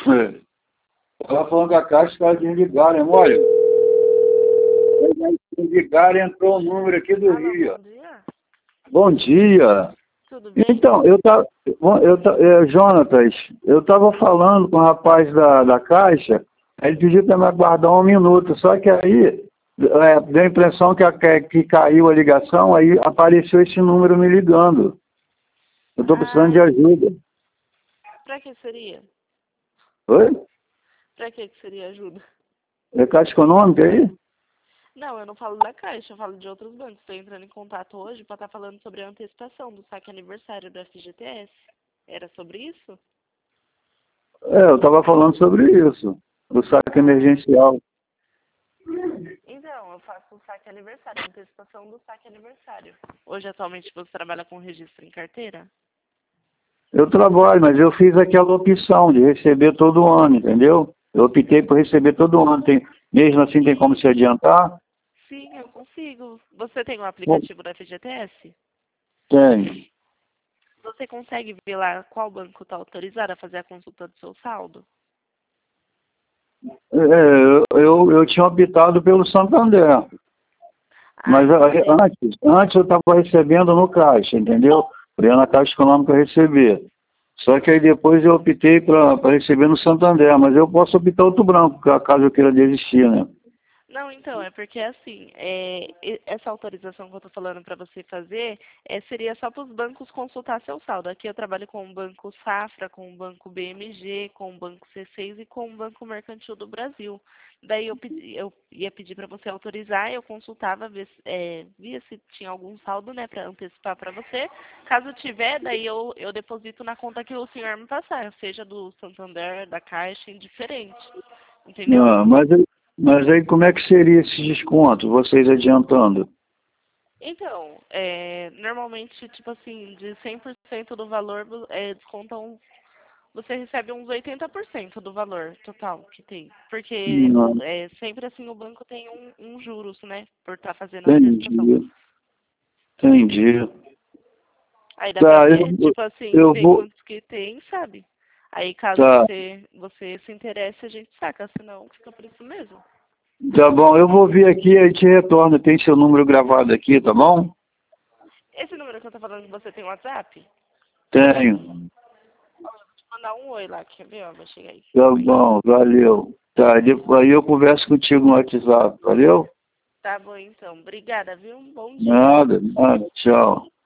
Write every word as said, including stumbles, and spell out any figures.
Ela falando que a caixa está desligada, olha. Desligaram, entrou o número aqui do Alô, Rio. bom dia. Bom dia. Tudo bem? Então, eu tava, eu, ta- é, Jonatas, eu estava falando com o rapaz da, da caixa, aí ele pediu para me aguardar um minuto, só que aí é, deu a impressão que, a- que, que caiu a ligação, aí apareceu esse número me ligando. Eu estou precisando de Ah, ajuda. pra que seria? Oi? Pra que que seria ajuda? É Caixa Econômica aí? Não, eu não falo da Caixa, eu falo de outros bancos. Estou entrando em contato hoje para estar falando sobre a antecipação do saque aniversário do F G T S. Era sobre isso? É, eu estava falando sobre isso, o saque Ah, emergencial. então, eu faço o saque aniversário, a antecipação do saque aniversário. Hoje, atualmente, você trabalha com registro em carteira? Eu trabalho, mas eu fiz aquela opção de receber todo ano, entendeu? Eu optei por receber todo ano. Tem, mesmo assim, tem como se adiantar? Sim, eu consigo. Você tem o Bom, aplicativo do F G T S? tem. Você consegue ver lá qual banco está autorizado a fazer a consulta do seu saldo? É, eu, eu, eu tinha optado pelo Santander, Ah, mas então aí, você... antes, antes eu estava recebendo no Caixa, entendeu? Eu ia na Caixa Econômica receber. Só que aí depois eu optei para receber no Santander, mas eu posso optar outro banco, caso eu queira desistir, né? Não, então, é porque assim, é, e- essa autorização que eu estou falando para você fazer é, seria só para os bancos consultar seu saldo. Aqui eu trabalho com o Banco Safra, com o Banco B M G, com o Banco C seis e com o Banco Mercantil do Brasil. Daí eu, pedi, eu ia pedir para você autorizar, eu consultava, ver se- é, via se tinha algum saldo, né, para antecipar para você. Caso tiver, daí eu, eu deposito na conta que o senhor me passar, seja do Santander, da Caixa, indiferente. Entendeu? Ah, mas, aí- mas aí como é que seria esse desconto, vocês adiantando? Então, é, normalmente, tipo assim, de cem por cento do valor, vo- é, descontam, você recebe uns oitenta por cento do valor total que tem. Porque o, Não, é, sempre assim o banco tem um, um juros, né, por estar fazendo a antecipação. entendi, entendi. Aí dá pra Tá, eu, ver, tipo assim, eu ver vou. quantos que tem, sabe? Aí caso Tá, você, você se interesse, a gente saca, senão fica por isso mesmo. tá bom, eu vou vir aqui e te retorno. Tem seu número gravado aqui, tá bom? Esse número que eu tô falando, você tem WhatsApp? Tenho. Vou mandar um oi lá, quer ver? Ó, vai chegar aí. Tá Oi. bom, valeu. Tá, depois aí eu converso contigo no WhatsApp, valeu? Tá bom, então. Obrigada, viu? Um bom dia. Nada, nada, tchau.